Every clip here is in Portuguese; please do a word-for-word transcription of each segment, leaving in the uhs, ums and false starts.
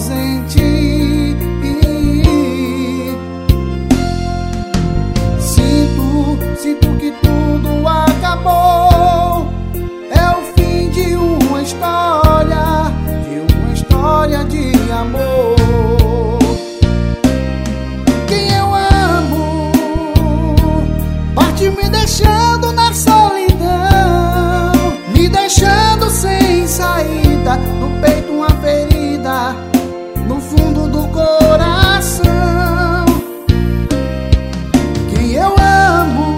ausente. Sinto, sinto que tudo acabou. É o fim de uma história, de uma história de amor. Quem eu amo parte me deixando na solidão, me deixando sem saída, no peito uma ferida, no fundo do coração. Quem eu amo,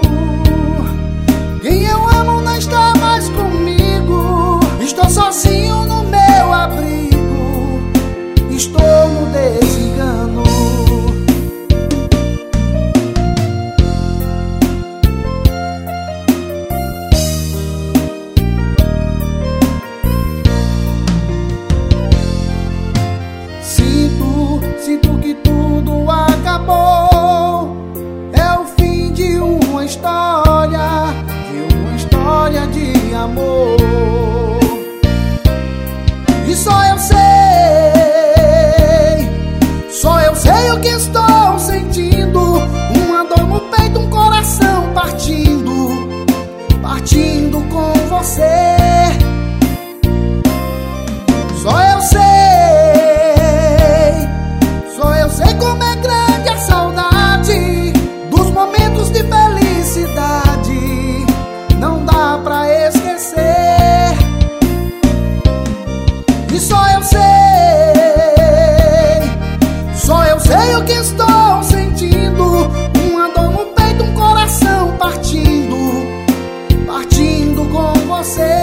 quem eu amo não está mais comigo. Estou sozinho no meu abrigo, estou no desengano. Sinto, sinto que tudo acabou. É o fim de uma história, de uma história de amor. E só eu sei, só eu sei o que estou sentindo. Uma dor no peito, um coração partindo, partindo com você. Só eu sei, só eu sei como é grande a saudade dos momentos de felicidade. Não dá pra esquecer. E só eu sei, só eu sei o que estou sentindo. Uma dor no peito, um coração partindo, partindo com você.